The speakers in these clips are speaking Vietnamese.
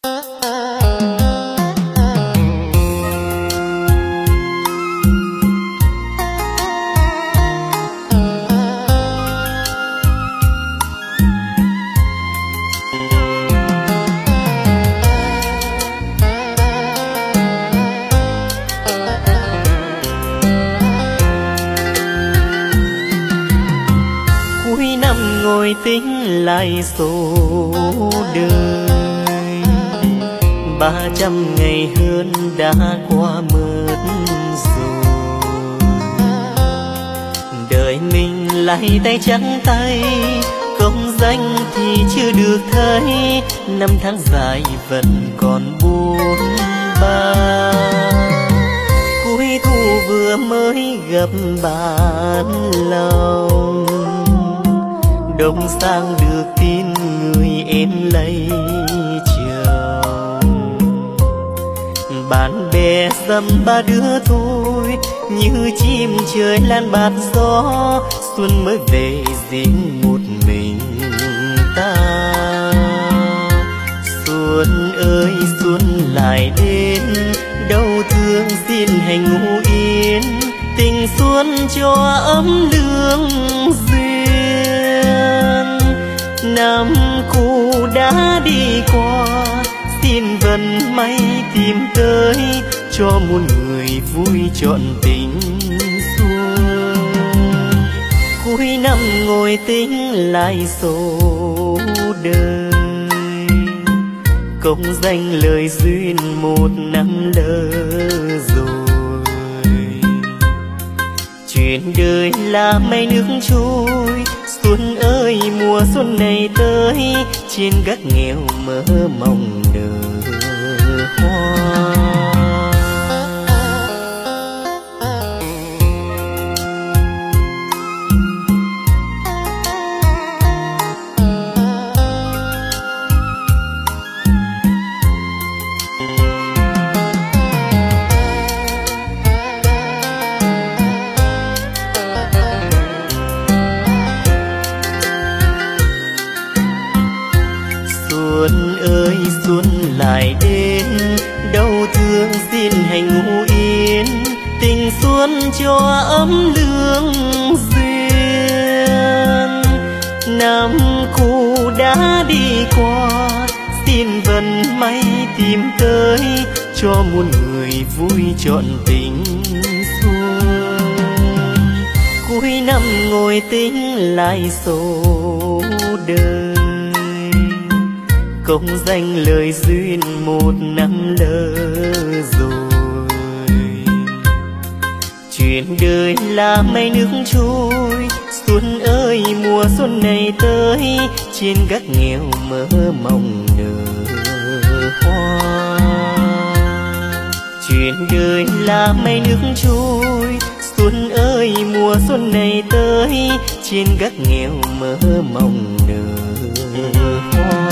ngồi tính lại số đời, 300 ngày hơn đã qua mất rồi. Đời mình lại tay trắng tay, công danh thì chưa được thấy, năm tháng dài vẫn còn buồn ba. Cuối thu vừa mới gặp bạn lòng, đông sang được tin người em lấy chồng. Bạn bè dăm ba đứa thôi, như chim trời lan bạt gió, xuân mới về riêng một mình ta. Xuân ơi xuân lại đến, đau thương xin hãy ngủ yên, tình xuân cho ấm lương duyên. Năm cũ đã đi qua, xin vận may tìm tới, cho muôn người vui trọn tình xuân. Cuối năm ngồi tính lại số đời, công danh lời duyên một năm lỡ rồi. Chuyện đời là mây nước trôi, xuân ơi mùa xuân này tới, trên gác nghèo mơ mộng nở hoa. Xuân ơi xuân lại đến, đau thương xin hãy ngủ yên, tình xuân cho ấm lương duyên. Năm cũ đã đi qua, xin vận may tìm tới, cho muôn người vui trọn tình xuân. Cuối năm ngồi tính lại số đời, công danh lời duyên một năm lỡ rồi. Chuyện đời là mây nước trôi, xuân ơi mùa xuân này tới, trên gác nghèo mơ mộng nở hoa. Chuyện đời là mây nước trôi, xuân ơi mùa xuân này tới, trên gác nghèo mơ mộng nở hoa.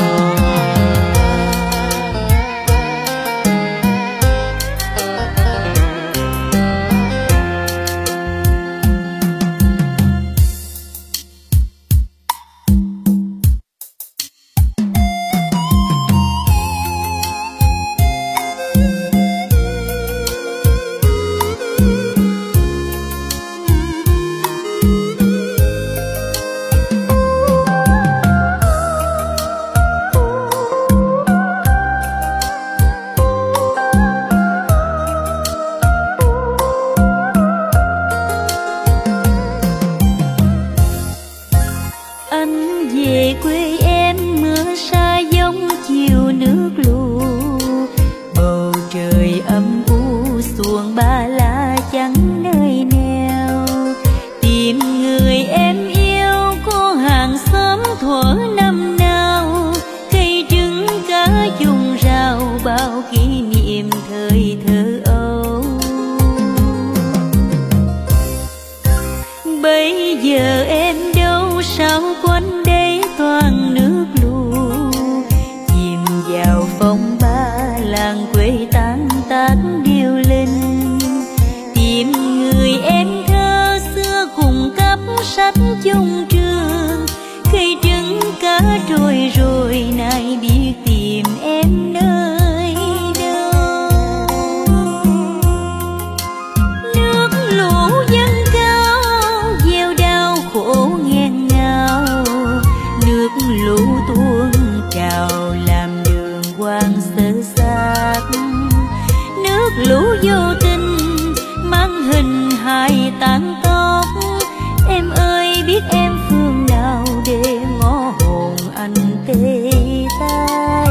tai.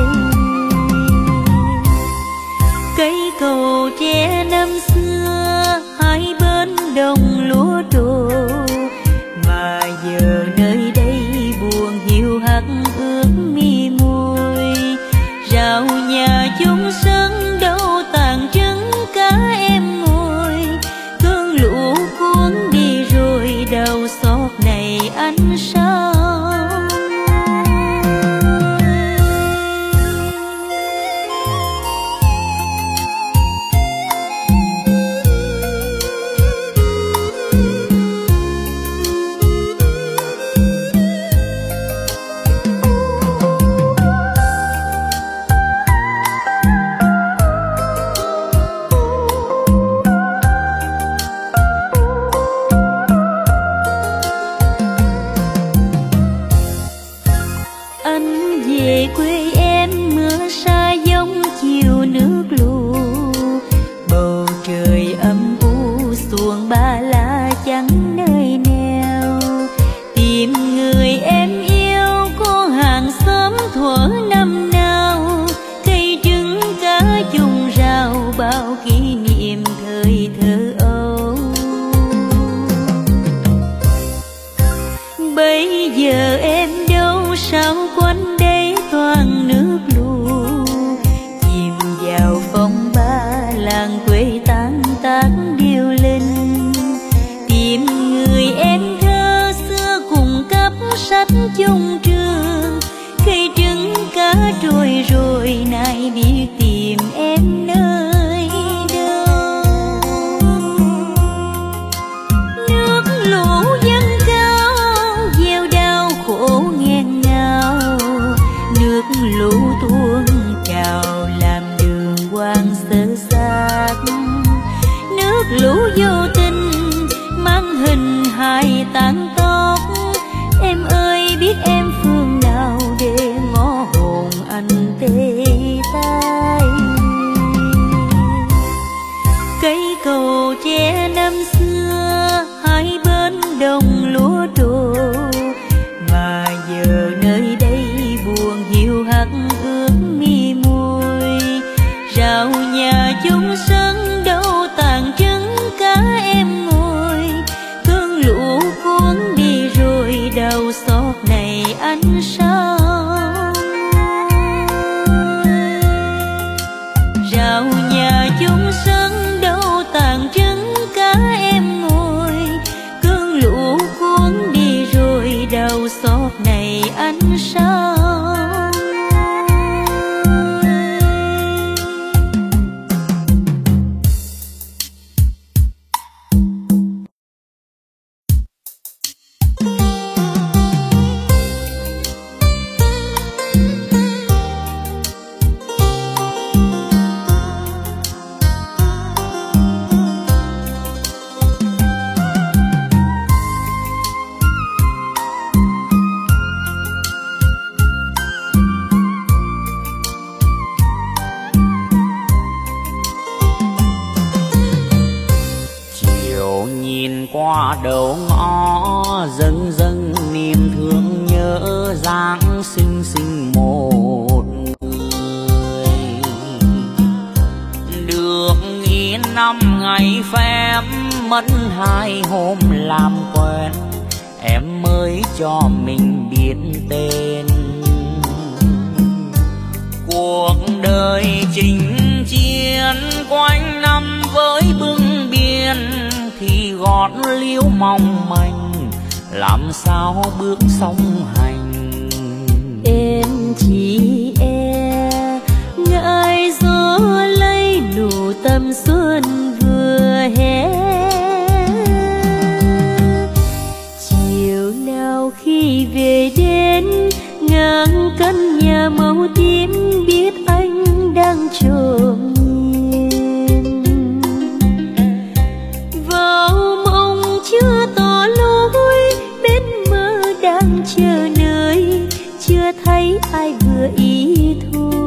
Cây cầu tre năm xưa hai bên đồng lúa trổ, mà giờ nơi đây buồn hiu hắt ướt mi môi. Rào nhà chung sân đâu tàn trứng cá em ngồi, cơn lũ cuốn đi rồi đau xót này anh sao. Chung trường khi trứng cá trôi rồi nay biết tìm em nơi đâu. Nước lũ dâng cao gieo đau khổ nghẹn ngào, nước lũ tuôn trào làm đường quang sơ sát. Nước lũ vô tình mang hình hài tàn tóc, em ơi biết em phương nào để ngõ hồn anh tê tai. Cây cầu tre năm xưa hai bên đồng lúa trổ, mà giờ nơi đây buồn hiu hắt ướt mi môi. Rào nhà chung sân đâu tàn trứng cá em ngồi, cơn lũ cuốn đi rồi đau xót này anh sao. Rào nhà chung sân đâu tàn trứng cá em ngồi, cơn lũ cuốn đi rồi đau xót này anh sao. Qua đầu ngõ dâng dâng niềm thương nhớ dáng xinh xinh một người. Được nghìn năm ngày phép mất hai hôm làm quen, em mới cho mình biết tên. Cuộc đời chinh chiến quanh năm với bưng biên, thì gót liễu mong manh làm sao bước song hành. Em chỉ ngại gió lấy nụ tâm xuân vừa hè. Chiều nào khi về đến ngang căn nhà màu tím, biết anh đang trộm chưa tỏ lối, bên mơ đang chờ nơi, chưa thấy ai vừa ý thôi.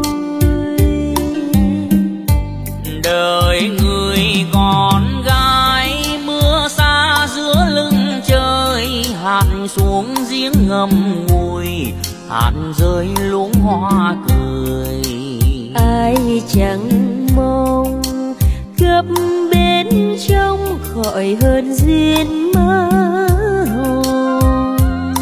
Đời người con gái mưa xa giữa lưng trời, hạt xuống giếng ngầm ngùi, hạt rơi luống hoa hoa cười. Ai chẳng mong gặp bên trong khỏi hơn duyên mơ hồn.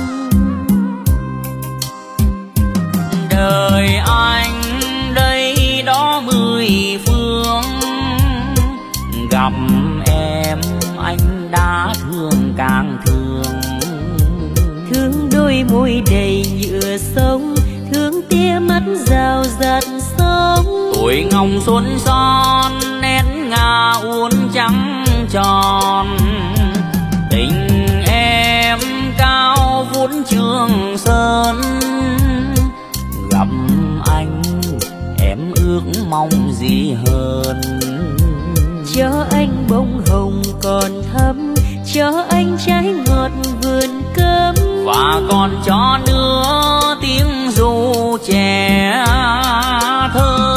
Đời anh đây đó mười phương, gặp em anh đã thương càng thương. Thương đôi môi đầy nhựa sông, thương tia mắt rào rạt sóng. Tuổi ngồng xuân son nét ngà uốn trắng tròn, tình em cao vút Trường Sơn. Gặp anh em ước mong gì hơn, cho anh bông hồng còn thắm, cho anh trái ngọt vườn cấm, và còn cho nữa tiếng ru trẻ thơ.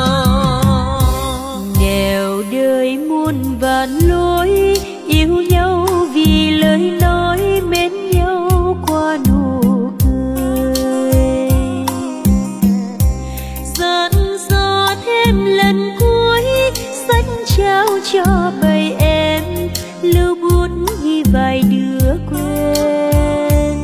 Nẻo đời muôn vàn lối, yêu nhau vì lời nói, mến nhau qua nụ cười. Dặn dò thêm lần cuối, sách trao cho bầy em, lưu bút ghi vài đứa quên.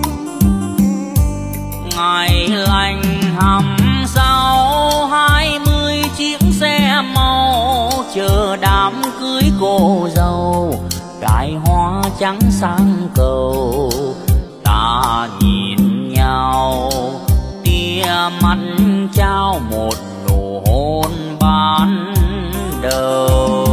Ngày lành hầm sau 20 chiếc xe màu, chờ đám cưới cô dâu, cài hoa trắng sang cầu. Ta nhìn nhau tia mắt trao một nụ hôn ban đầu.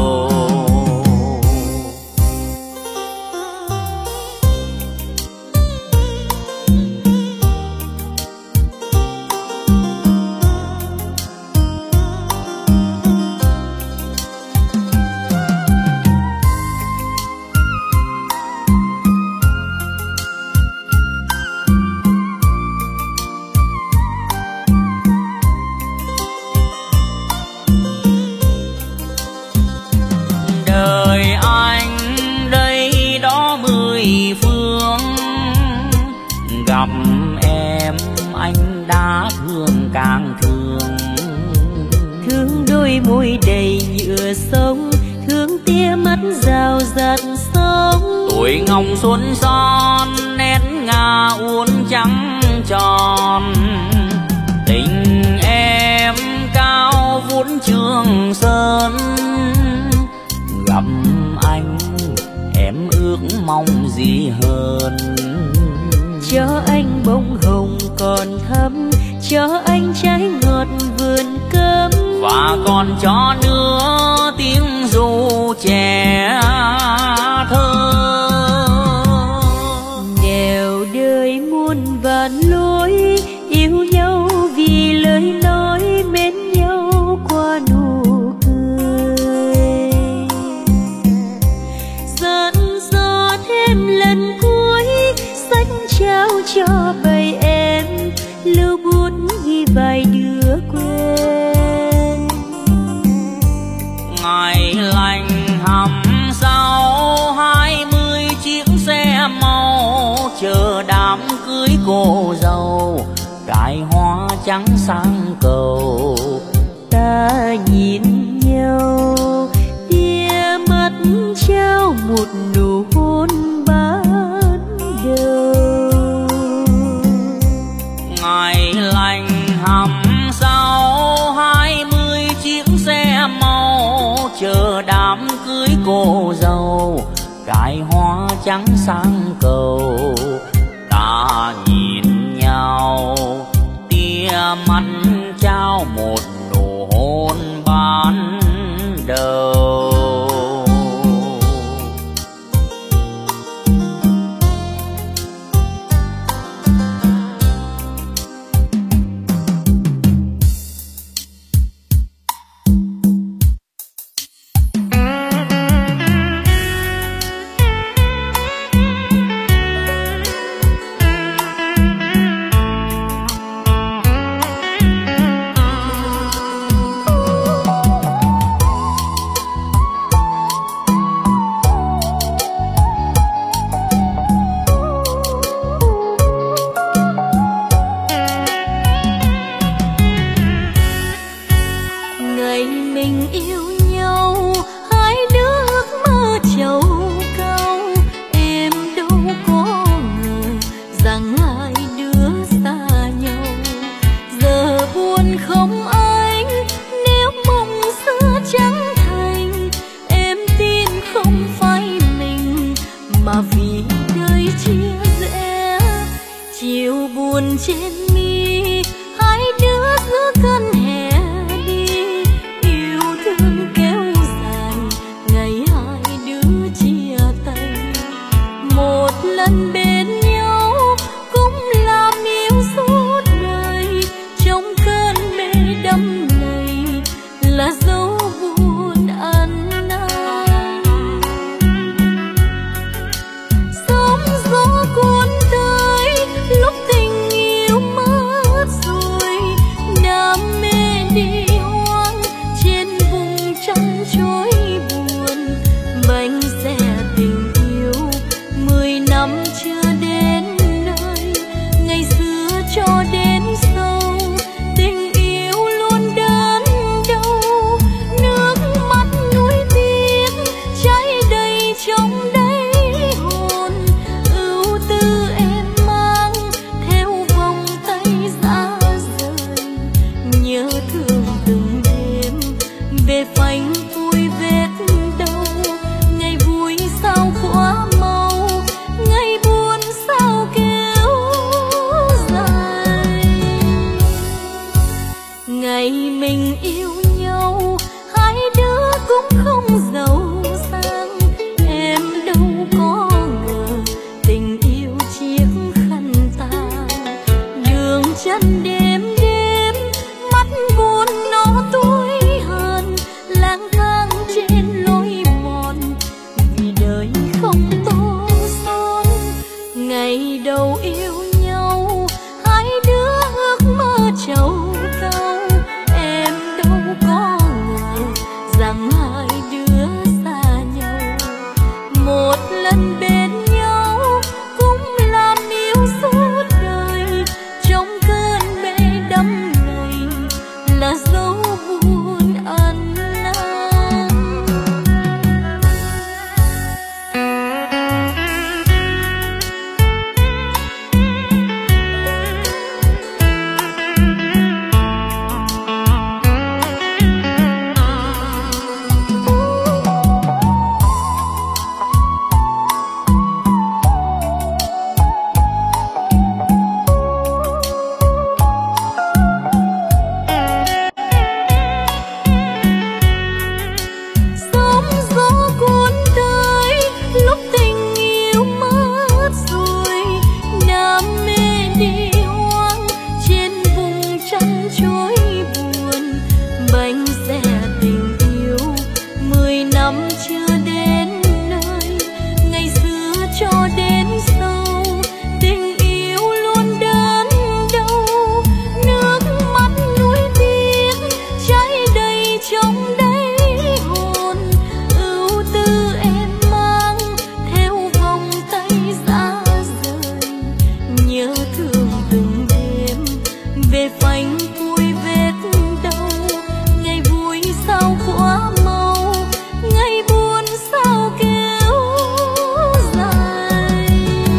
Đời anh đây đó mười phương, gặp em anh đã thương càng thương. Thương đôi môi đầy nhựa sông, thương tia mắt rào rạt sóng. Tuổi ngồng xuân son nét ngà uốn trắng tròn, tình em cao vút Trường Sơn. Gặp anh em ước mong gì hơn, cho anh bông hồng còn thắm, cho anh trái ngọt vườn cấm, và còn cho nữa tiếng ru trẻ thơ. Nẻo đời muôn vàn lối, yêu nhau vì lời nói, mến nhau qua nụ cười. Dặn dò thêm lần cuối, sách trao cho bầy em, lưu bút ghi vài đứa quên. Ngày lành hầm sau 20 chiếc xe màu, chờ đám cưới cô dâu, cài hoa trắng sang cầu. Ta nhìn nhau tia mắt trao một nụ hôn ban đầu. Ngày lành hầm sau 20 chiếc xe màu, chờ đám cưới cô dâu, cài hoa trắng sang cầu. Ta nhìn nhau tia mắt trao một nụ hôn ban đầu. thương từng đêm về phanh vui vết đau. Ngày vui sao quá mau, ngày buồn sao kéo dài. Ngày mình yêu nhau hai đứa cũng không giàu sang, em đâu có ngờ tình yêu chiếc khăn tang. Đường chân đêm đêm mắt buồn nó tối hơn, lang thang trên lối mòn vì đời không tô son. Ngày đầu yêu nhau hai đứa ước mơ trầu cao, em đâu có ngờ rằng hai đứa xa nhau. Một lần bên nhau cũng làm yêu suốt đời, trong cơn mê đắm này là dấu buồn ăn năn. Sóng gió cuốn tới lúc tình yêu mất rồi, đam mê đi hoang trên vùng trăng trôi buồn. Bánh xe tình yêu 10 năm chưa đến nơi, ngày xưa cho đến sau tình yêu luôn đớn đau. Nước mắt nuối tiếc cháy đầy trong đáy hồn, ưu tư em mang theo vòng tay xa rời. Nhớ thương từng đêm về phanh vui vết đau. Ngày vui sao quá mau, ngày buồn sao kéo dài.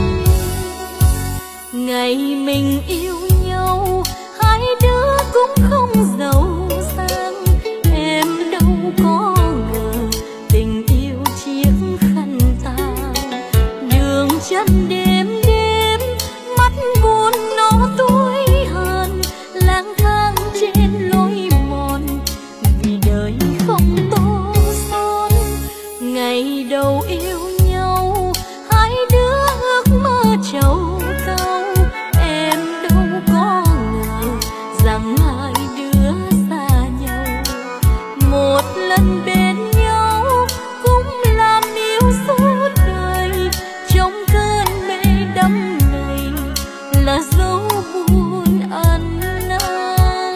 Ngày mình yêu nhau hai đứa cũng không giàu sang, em đâu có ngờ tình yêu chiếc khăn tang. Đường chân đêm đêm mắt buồn nó tối hơn, lang thang trên lối mòn vì đời không tô son. Ngày đầu yêu nhau hai đứa ước mơ trầu cao, em đâu có ngờ rằng hai đứa xa nhau. Một lần bên nhau cũng làm yêu suốt đời, trong cơn mê đắm này là dấu buồn ăn năn.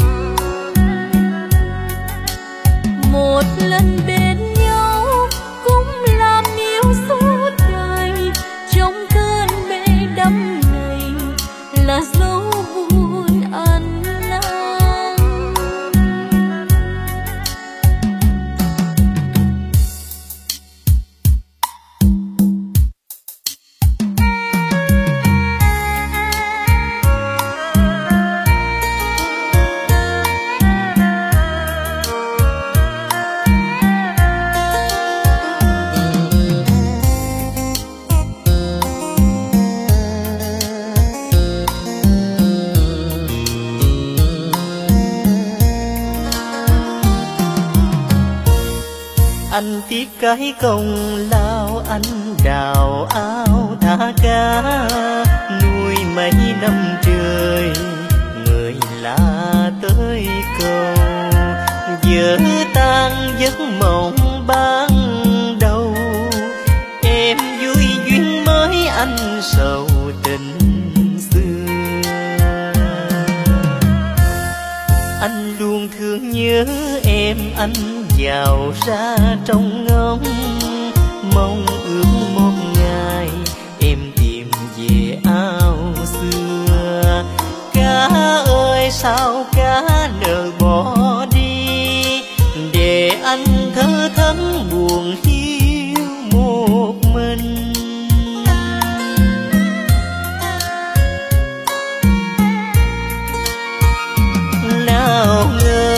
Một lần bên nhau cũng làm yêu suốt đời, trong cơn mê đắm này là dấu buồn ăn năn. Anh tiếc cái công lao anh đào ao thả cá, nuôi mấy năm trời người lạ tới cầu. Vỡ tan giấc mộng ban đầu, em vui duyên mới anh sầu tình xưa. Anh luôn thương nhớ em, anh giàu ra trong ngóng mong ước một ngày em tìm về ao xưa. Cá ơi sao cá nỡ bỏ đi, để anh thơ thẫn buồn hiu một mình. Nào ngờ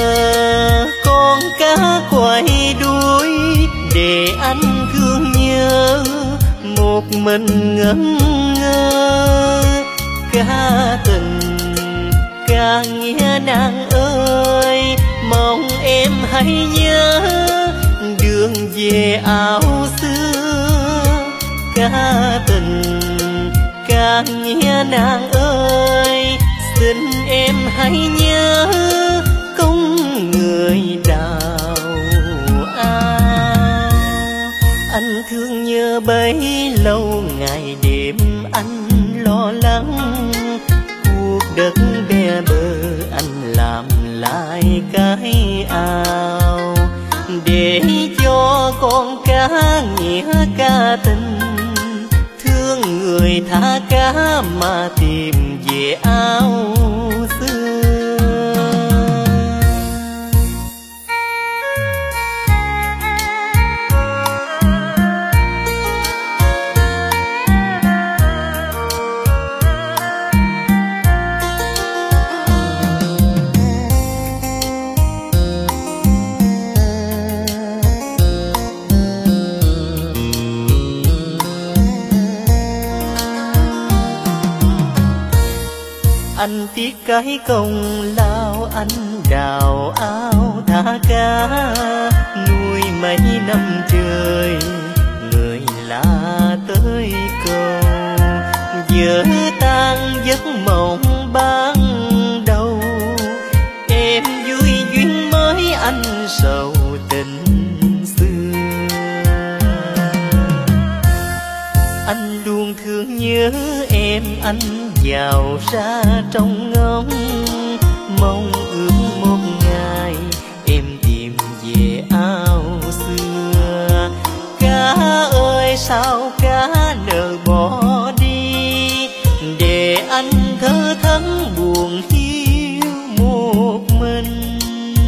anh thương nhớ một mình ngẩn ngơ. Ca tình ca nghĩa nàng ơi, mong em hãy nhớ đường về áo xưa. Ca tình ca nghĩa nàng ơi, xin em hãy nhớ công người đào ao. Anh thương nhớ bấy lâu ngày đêm anh lo lắng, cuộc đất bé bơ anh làm lại cái ao để cho con cá nghĩa ca tình. Thương người tha cá mà tìm về ao xưa. Anh tiếc cái công lao anh đào ao thả cá, nuôi mấy năm trời người lạ tới cầu. Giờ tan giấc mộng ban đầu, em vui duyên mới anh sầu tình xưa. Anh luôn thương nhớ em, anh vào ra trong ngóng mong ước một ngày em tìm về ao xưa. Cá ơi sao cá nỡ bỏ đi, để anh thơ thẫn buồn hiu một mình.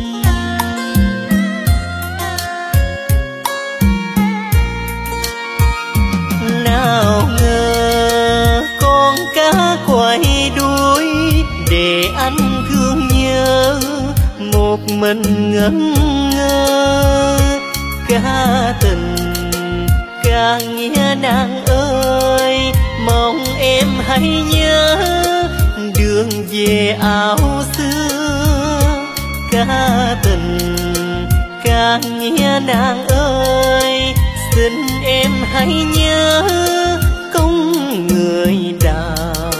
Nào ngờ con cá quay đuôi để anh thương nhớ một mình ngẩn ngơ. Ca tình ca nghĩa nàng ơi, mong em hãy nhớ đường về ao xưa. Ca tình ca nghĩa nàng ơi, xin em hãy nhớ công người đào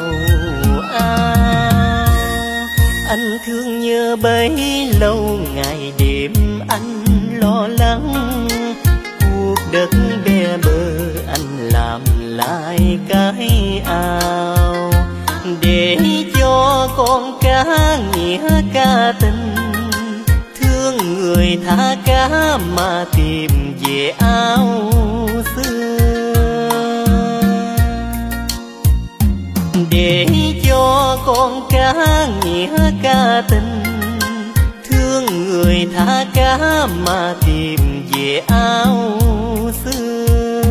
ao. Anh thương nhớ bấy lâu ngày đêm anh lo lắng, cuộc đất bé bơ anh làm lại cái ao để cho con cá nghĩa ca tình. Thương người tha cá mà tìm về ao xưa, để cho con cá nghĩa ca tình. Thương người tha cá mà tìm về ao xưa.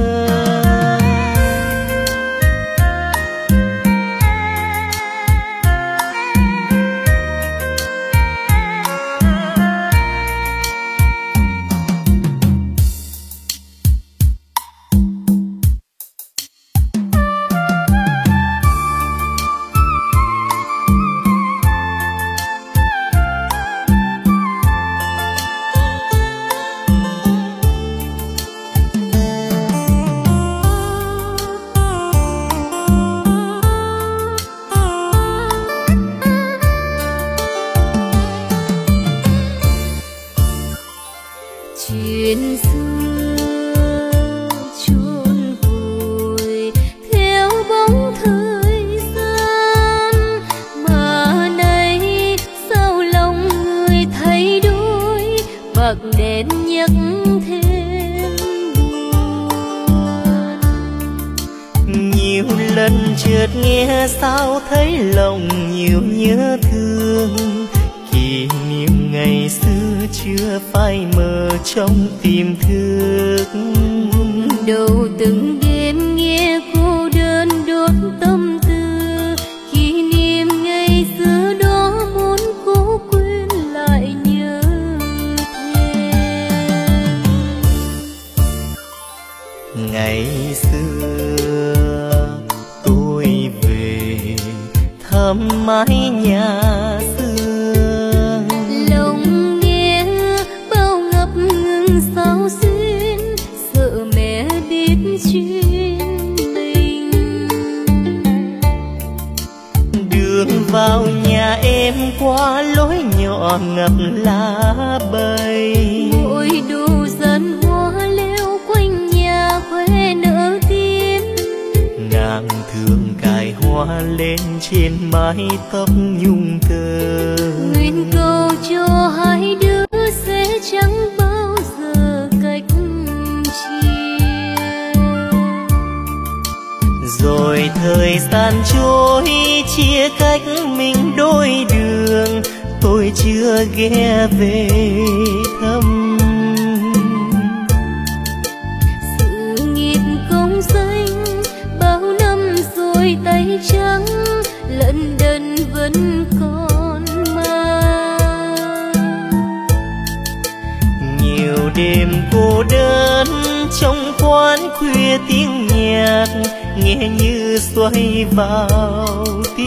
Chuyện xưa chôn vùi theo bóng thời gian, mà nay sao lòng người thay đổi, bạc đèn nhắc thêm buồn. Nhiều lần chợt nghe sao thấy lòng nhiều nhớ thương, kỷ niệm ngày xưa chưa phai mờ trong tiềm thức. Đầu từng đêm nghe cô đơn đốt tâm tư, kỷ niệm ngày xưa đó muốn cố quên lại nhớ thêm. xưa tôi về thăm mái nhà xưa. Lòng nghe bao ngập ngừng sao xuyên, sợ mẹ biết chuyện mình. Đường vào nhà em qua lối nhỏ ngập lá bầy, Mỗi đồ dân hoa leo quanh nhà khoe nở tím. nàng thường cài hoa lên trên mái tóc nhung tơ. Nguyện cầu cho hai đứa sẽ chẳng bao giờ cách chia. Rồi thời gian trôi chia cách mình đôi đường, tôi chưa ghé về thăm. Sự nghiệp công danh bao năm rồi tay trắng, lận đận vẫn còn mang. Nhiều đêm cô đơn trong quán khuya tiếng nhạc nghe như xoay vào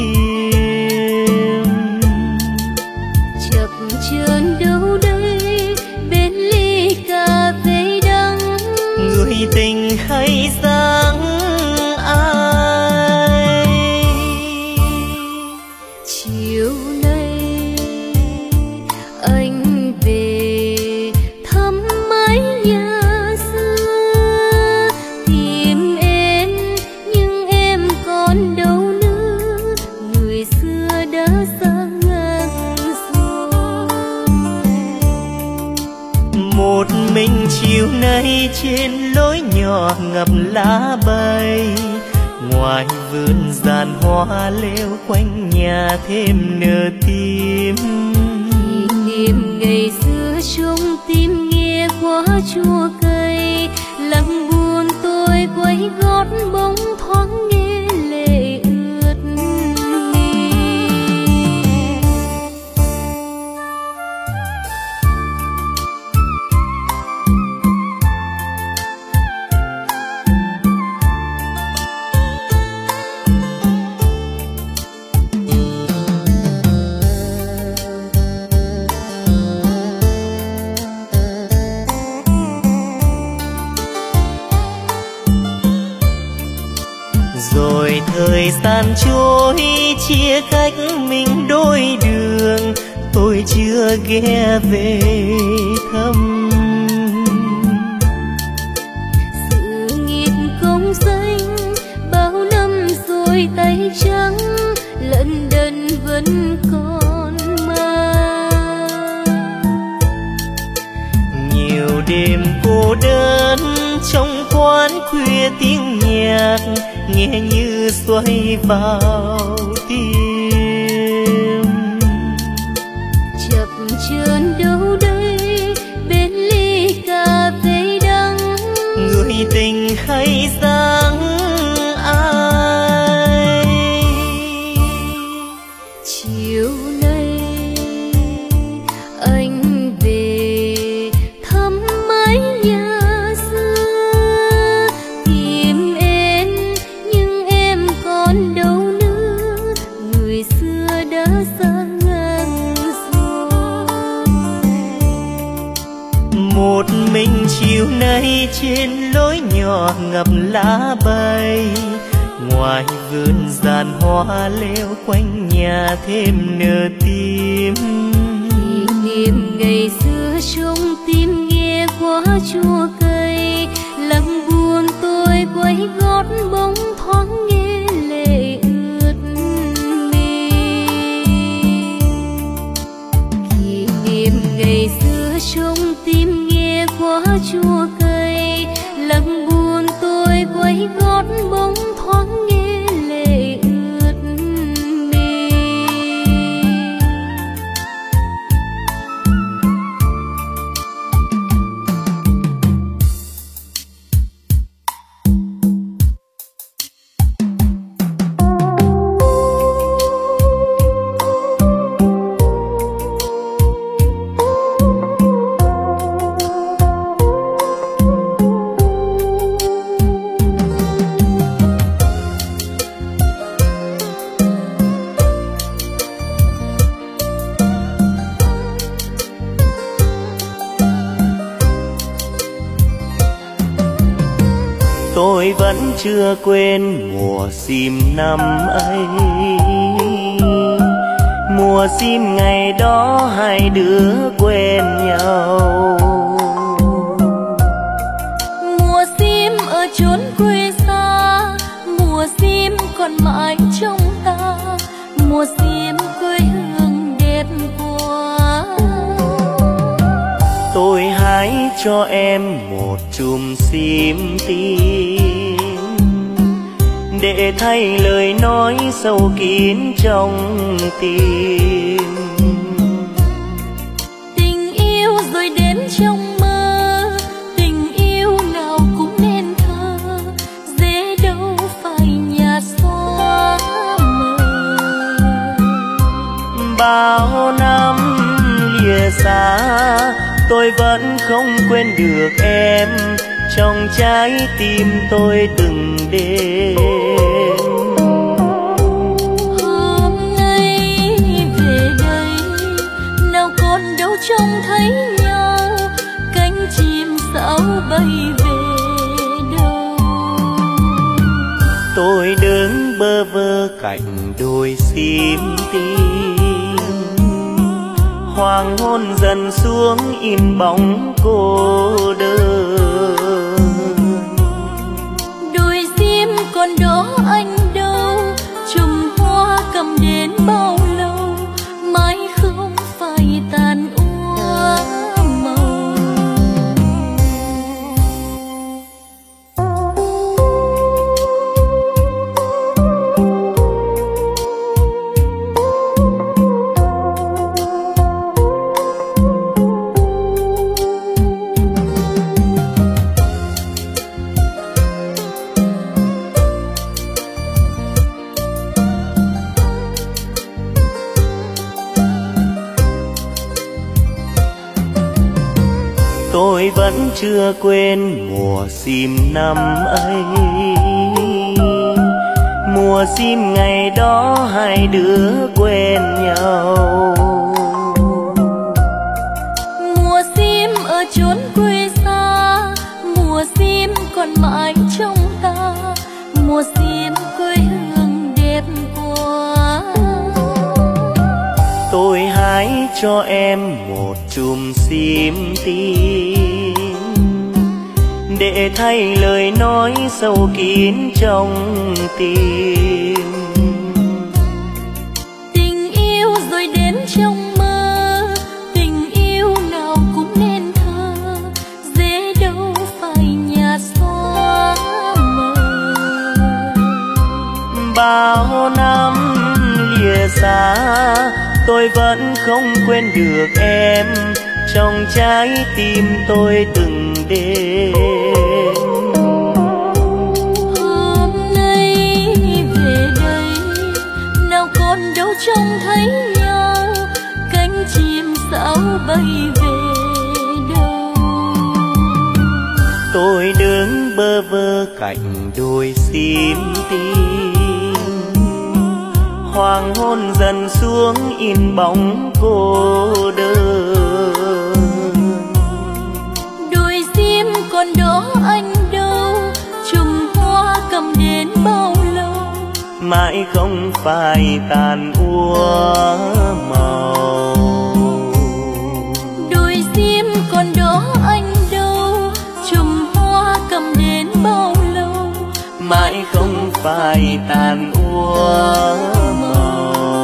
tim. Chập chờn đâu đây bên ly cà phê đắng, Người tình hay dáng ai? Chiều nay anh về thăm mái nhà xưa, tìm em nhưng em còn đâu nữa, người xưa đã xa ngang rồi. Một mình chiều nay trên lối nhỏ ngập lá bay, ngoài vườn giàn hoa leo quanh nhà thêm nở tim. Kỷ niệm ngày xưa trong tim nghe quá chua cay, lặng buồn tôi quay gót bóng thoáng nghe lệ ướt mi. Rồi thời gian trôi chia cách mình đôi đường, tôi chưa ghé về thăm. Sự nghiệp công danh bao năm rồi tay trắng, lận đận vẫn còn mang. Nhiều đêm cô đơn trong quán khuya tiếng nhạc nghe như xoay vào tim. Chập chờn đâu đây bên ly cà phê đắng, Người tình hay dáng ai? Chiều nay anh về thăm mái nhà xưa, tìm em nhưng em còn đâu nữa, người xưa đã xa ngang rồi. Một mình chiều nay trên lối nhỏ ngập lá bay, ngoài vườn giàn hoa leo quanh nhà thêm nở tim. Kỷ niệm ngày xưa trong tim nghe quá chua cay, lặng buồn tôi quay gót bóng thoáng nghe lệ ướt mi. Kỷ niệm ngày xưa trong tim nghe quá chua cay, lặng buồn tôi quay gót bóng thoáng nghe lệ ướt mi. Tôi vẫn chưa quên mùa sim năm ấy, mùa sim ngày đó hai đứa quen nhau. Mùa sim ở chốn quê xa, mùa sim còn mãi trong ta, mùa sim quê hương đẹp quá. Tôi hãy cho em một chùm sim tím để thay lời nói sâu kín trong tim. Tình yêu rồi đến trong mơ, tình yêu nào cũng nên thơ, dễ đâu phải nhạt xóa mờ. Bao năm lìa xa, tôi vẫn không quên được em, trong trái tim tôi từng đêm. Hôm nay về đây, nào còn đâu trông thấy nhau, cánh chim sao bay về đâu. Tôi đứng bơ vơ cạnh đôi sim tím, hoàng hôn dần xuống in bóng cô đơn. Đôi sim còn đó anh đâu, chùm hoa cầm đến bao lâu, mãi không phải tàn úa màu. Tôi vẫn chưa quên mùa sim năm ấy, mùa sim ngày đó hai đứa quen nhau. Mùa sim ở chốn quê xa, mùa sim còn mãi trong ta, mùa sim quê hương đẹp quá. Tôi hãy cho em một chùm sim tím để thay lời nói sâu kín trong tim. Tình yêu rồi đến trong mơ, tình yêu nào cũng nên thơ, dễ đâu phải nhạt xóa mờ. Bao năm lìa xa, tôi vẫn không quên được em, trong trái tim tôi từng đêm. Hôm nay về đây, nào còn đâu trông thấy nhau, cánh chim sao bay về đâu. Tôi đứng bơ vơ cạnh đôi sim tím, hoàng hôn dần xuống in bóng cô đơn. Đôi sim còn đó anh đâu, chùm hoa cầm đến bao lâu, mãi không phải tàn úa màu. đôi sim còn đó anh đâu, chùm hoa cầm đến bao lâu, Mãi không phải tàn úa màu.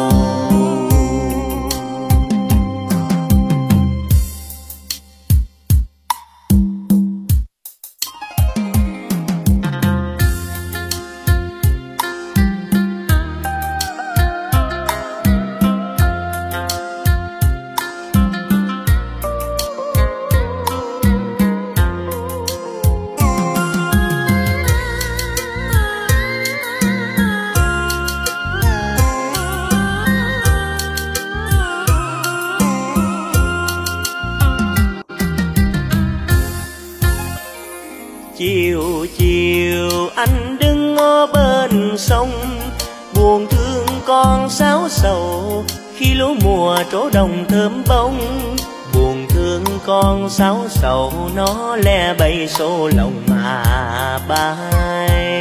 Chiều chiều anh đứng ở bên sông, buồn thương con sáo sầu khi lúa mùa trổ đồng thơm bông. Buồn thương con sáo sầu nó le bay xô lòng mà bay.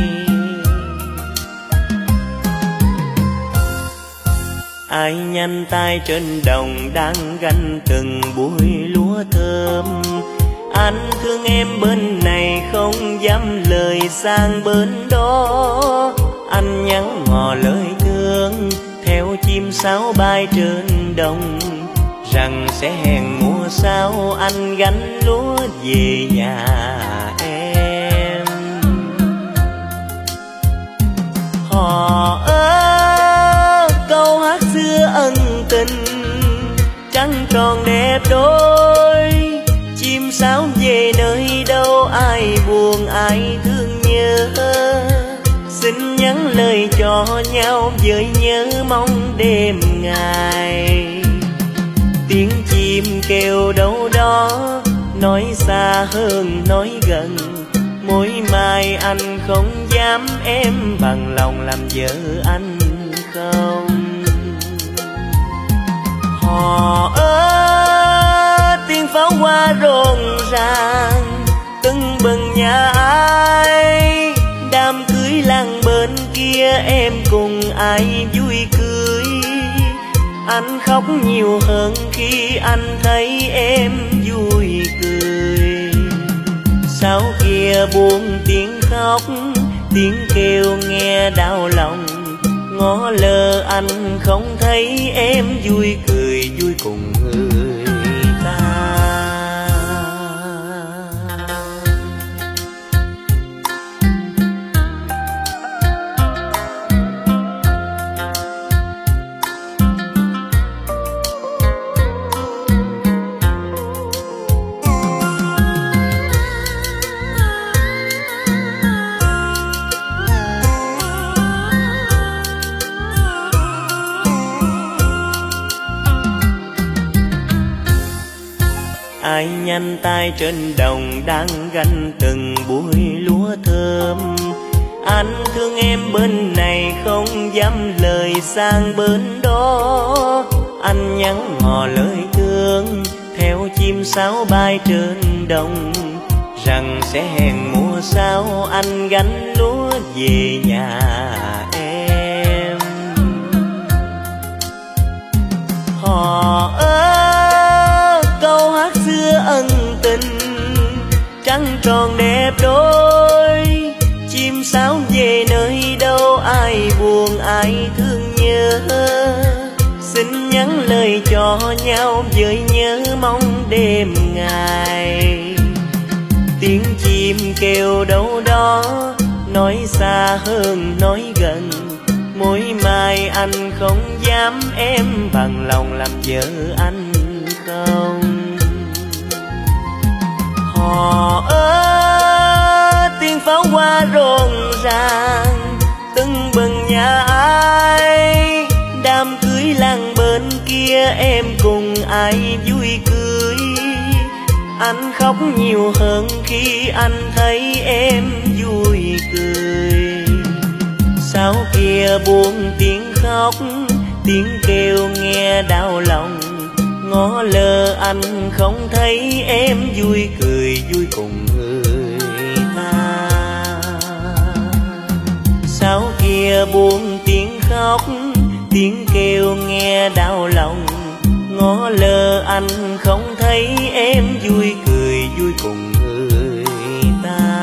Ai nhanh tay trên đồng đang gánh từng bụi lúa thơm. Anh thương em bên này không dám lời sang bên đó. Anh nhắn ngỏ lời thương theo chim sáo bay trên đồng, rằng sẽ hẹn mùa sau anh gánh lúa về nhà em. Hò câu hát xưa ân tình, trăng tròn đẹp đôi. Chim sáo về nơi đâu ai buồn ai thương nhớ. Xin nhắn lời cho nhau với nhớ mong đêm ngày. Tiếng chim kêu đâu đó nói xa hơn nói gần. Mỗi mai anh không dám em bằng lòng làm vợ anh không. Hò tiếng pháo hoa rộn ràng tưng bừng nhà ai. Đám cưới làng bên kia em cùng ai vui cười. Anh khóc nhiều hơn khi anh thấy em vui cười. Sau kia buông tiếng khóc, tiếng kêu nghe đau lòng. Ngó lơ anh không thấy em vui cười vui cùng người ta. Ai nhanh tay trên đồng đang gánh từng bụi lúa thơm. Anh thương em bên này không dám lời sang bên đó. Anh nhắn ngỏ lời thương theo chim sáo bay trên đồng, rằng sẽ hẹn mùa sau anh gánh lúa về nhà em. Hò câu hát xưa ân tình, trăng tròn đẹp đôi. Chim sáo về nơi đâu ai buồn ai thương nhớ. Xin nhắn lời cho nhau với nhớ mong đêm ngày. Tiếng chim kêu đâu đó nói xa hơn nói gần. Mỗi mai anh không dám em bằng lòng làm vợ anh không. Hò tiếng pháo hoa rộn ràng tưng bừng nhà ai. Đám cưới làng bên kia em cùng ai vui cười. Anh khóc nhiều hơn khi anh thấy em vui cười. Sau kia buông tiếng khóc, tiếng kêu nghe đau lòng. Ngó lơ anh không thấy em vui cười vui cùng người ta. Sau kia buông tiếng khóc, tiếng kêu nghe đau lòng. Ngó lơ anh không thấy em vui cười vui cùng người ta.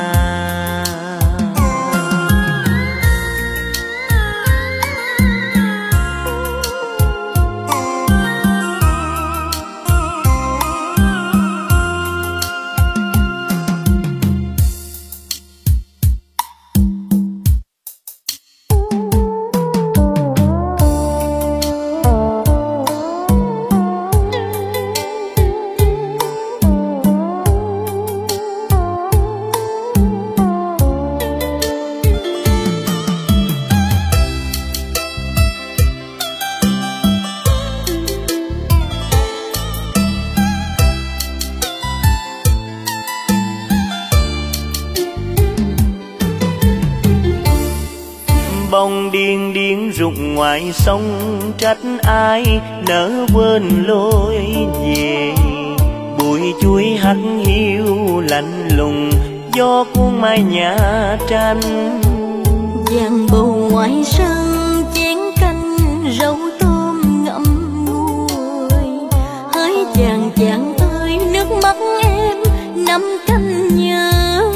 Bông điên điên rụng ngoài sông, trách ai nỡ quên lối về. Bụi cây chuối hắt hiu lạnh lùng, gió cuốn mái nhà tranh. Vàng bầu ngoài sân chén canh rau tôm ngậm ngùi, hỡi chàng chàng ơi nước mắt em nắm canh nhớ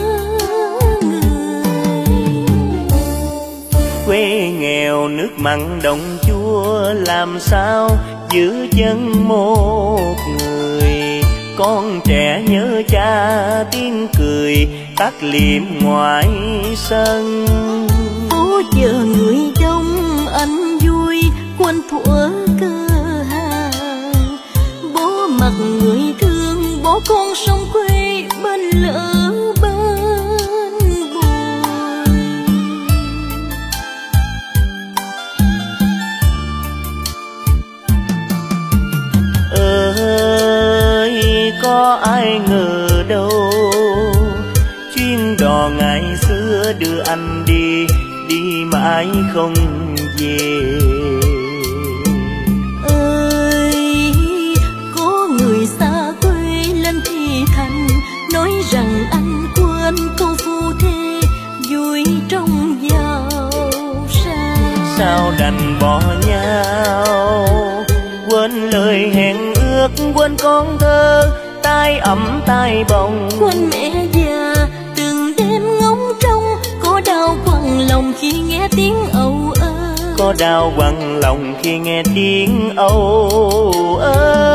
người. Quê nghèo nước mặn đồng chua, làm sao giữ chân một người. Con trẻ nhớ cha tiếng cười tắt liệm ngoài sân. Phố chờ người đông anh vui quên thuở cơ hàng. Bố mặt người thương bỏ con sông quê bên lỡ bên buồn. Ơi có ai ngờ đâu, chuyến đò ngày xưa đưa anh đi, đi mãi không về. Ơi có người xa quê lên thì thành, nói rằng anh quên câu phu thê vui trong giàu sang. Sao đành bỏ nhau, quên lời hẹn ước, quên con thơ tai ấm tai bồng. Quên mẹ già từng đêm ngóng trông, có đau quặn lòng khi nghe tiếng âu ơ. Có đau quặn lòng khi nghe tiếng âu ơ.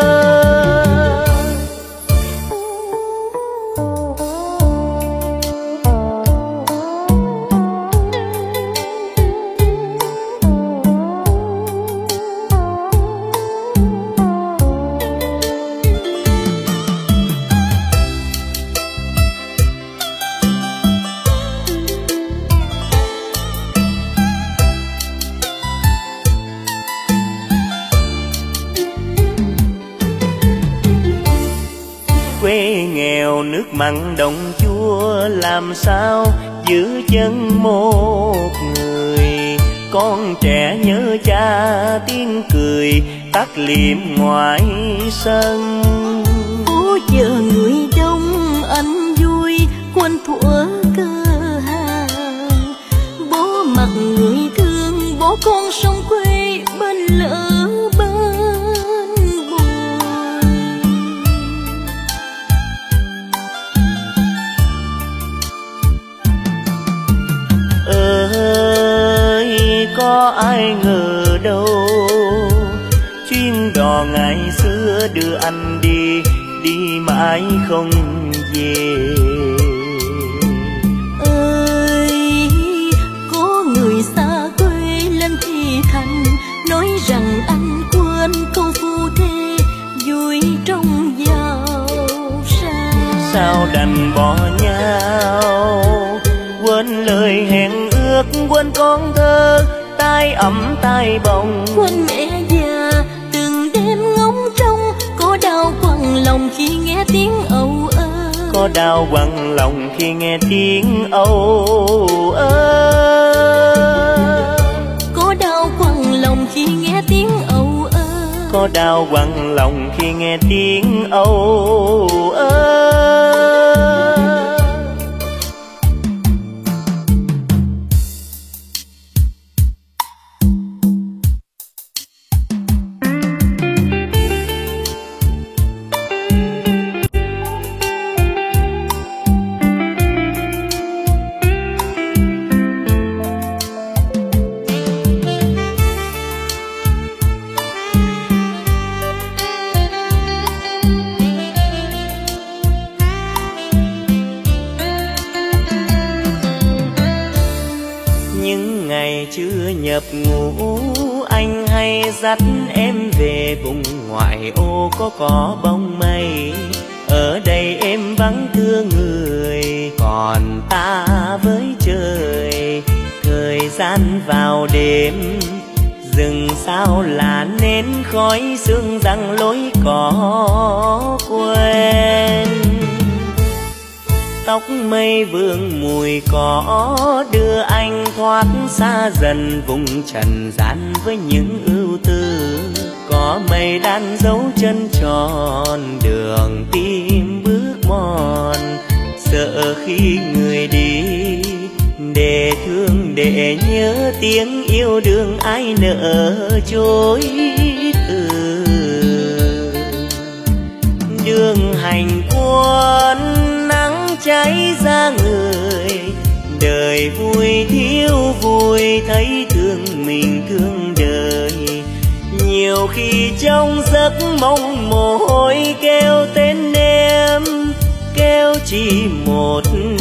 Quê nghèo nước mặn đồng chua, làm sao giữ chân một người. Con trẻ nhớ cha tiếng cười tắt liệm ngoài sân. Phố chờ người đông anh vui quên thuở cơ hàng. Bố mặt người thương bỏ con sông quê bên lỡ bên buồn. Ơi có ai ngờ đâu, chuyến đò ngày xưa đưa anh đi, đi mãi không về. Ơi có người xa quê lên thì thành, nói rằng anh quên câu phu thê vui trong giàu sang. Sao đành bỏ nhau, quên lời hẹn ước, quên con thơ tai ấm tai bồng. Quên mẹ già từng đêm ngóng trông, có đau quặn lòng khi nghe tiếng âu ơ. Có đau quặn lòng khi nghe tiếng âu ơ. Có đau quặn lòng khi nghe tiếng âu ơ. Có đau quặn lòng khi nghe tiếng âu ơ. Chưa nhập ngũ anh hay dắt em về vùng ngoại ô có cỏ bóng mây. Ở đây em vắng thương người, còn ta với trời. Thời gian vào đêm, rừng sao là nến khói sương răng lối cỏ quen. Tóc mây vương mùi cỏ đưa anh thoát xa dần vùng trần gian với những ưu tư. Có mây đan dấu chân tròn đường đi để nhớ tiếng yêu đương ai nỡ chối từ. Đường hành quân nắng cháy ra người, đời vui thiếu vui thấy thương mình thương đời. Nhiều khi trong giấc mong mồ hôi kêu tên em, kêu chỉ một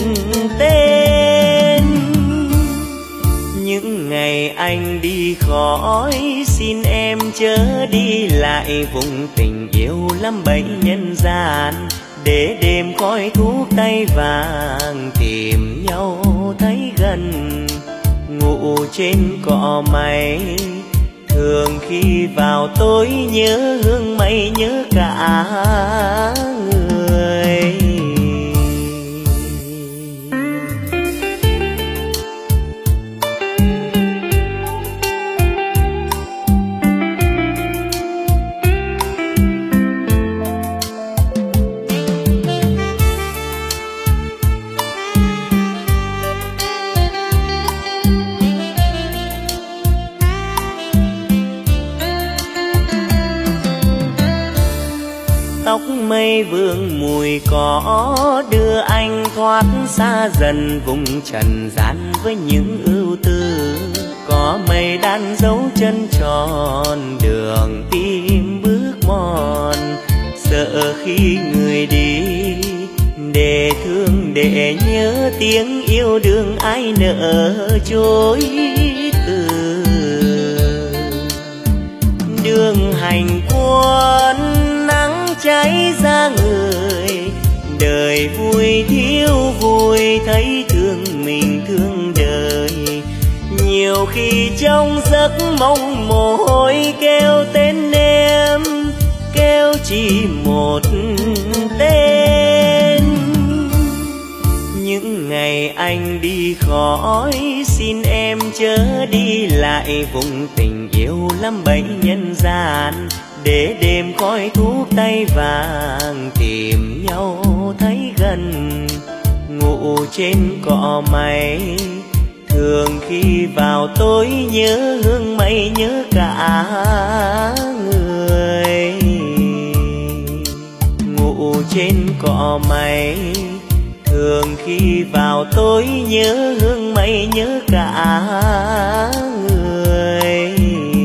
tên. Những ngày anh đi khỏi xin em chớ đi lại vùng tình yêu lắm bấy nhân gian, để đêm khói thuốc tay vàng tìm nhau thấy gần. Ngủ trên cỏ mây thường khi vào tối nhớ hương mây nhớ cả người. Tóc mây vương mùi cỏ đưa anh thoát xa dần vùng trần gian với những ưu tư. Có mây đan dấu chân tròn đường tim bước mòn, sợ khi người đi để thương để nhớ tiếng yêu đương ai nỡ chối từ. Đường hành quân nắng cháy ra người, đời vui thiếu vui thấy thương mình thương đời. Nhiều khi trong giấc mong mồ hôi kêu tên em, kêu chỉ một tên. Những ngày anh đi khỏi xin em chớ đi lại vùng tình yêu lắm bấy nhân gian, để đêm khói thuốc tay vàng tìm nhau thấy gần. Ngủ trên cỏ mây thường khi vào tối nhớ hương mây nhớ cả người. Ngủ trên cỏ mây thường khi vào tối nhớ hương mây nhớ cả người.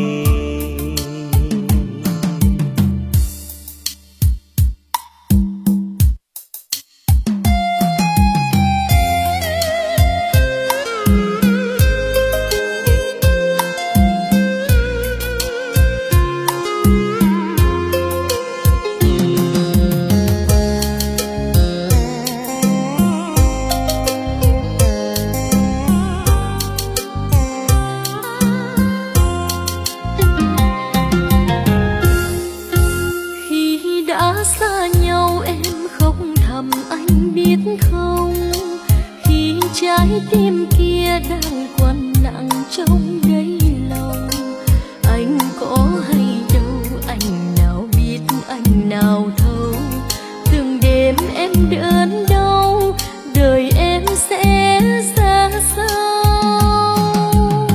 Tim kia đang quằn nặng trong đáy lòng, anh có hay đâu, anh nào biết anh nào thấu. Từng đêm em đớn đau, đời em sẽ ra sao.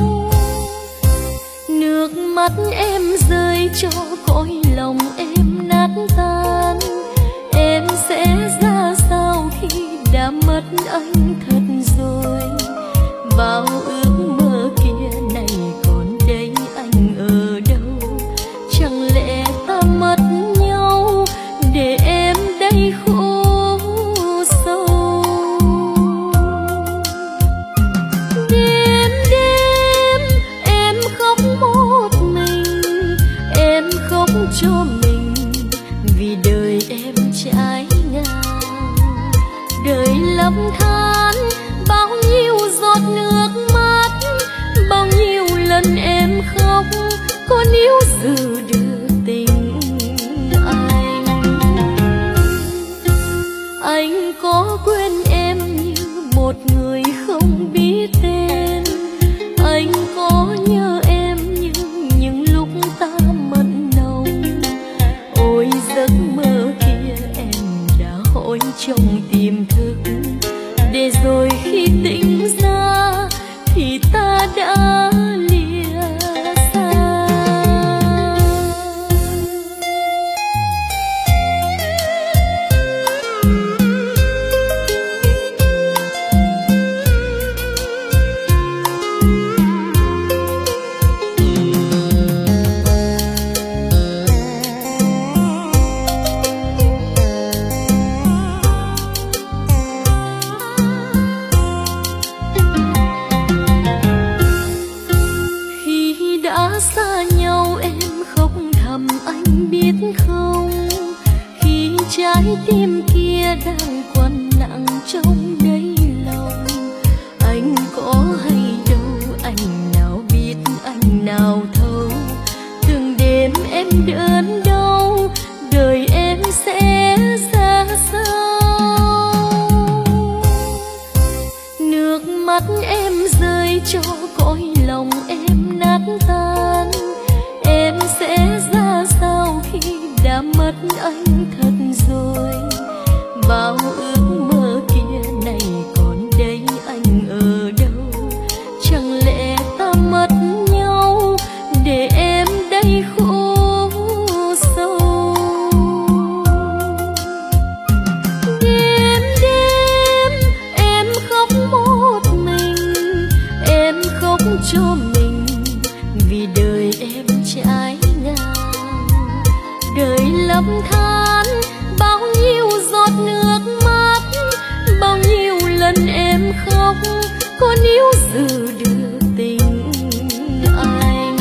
Nước mắt em rơi cho cõi lòng em nát tan, em sẽ ra sao khi đã mất anh thật rồi. Bao ước mơ kia này còn đây anh ở đâu, chẳng lẽ ta mất nhau để em đây khổ sâu. Đêm đêm em khóc một mình, em khóc cho mình vì đời em trái ngang. Đời lầm than bao nhiêu giọt nước mắt, bao nhiêu lần em khóc có níu giữ được tình anh. Anh có quên em như một người không biết tên, anh có nhớ em như những lúc ta mặn nồng. Ôi giấc mơ kia em đã hỏi trong tiềm thức, để rồi khi tỉnh ra thì ta đã tim kia đang quằn nặng trong đáy lòng. Anh có hay đâu, anh nào biết, anh nào thấu. Từng đêm em đớn đau, đời em sẽ ra sao. Nước mắt em rơi cho cõi lòng em nát tan. Em sẽ ra sao khi đã mất anh thật rồi. Bao ước mơ kia này còn đây anh ở đâu. Chẳng lẽ ta mất nhau để em đây khổ sâu. Đêm đêm em khóc một mình, em khóc cho mình vì đời em trái ngang. Đời lầm than bao nhiêu giọt nước mắt, bao nhiêu lần em khóc có níu giữ được tình anh.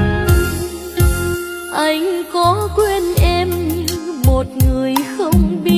Anh có quên em như một người không biết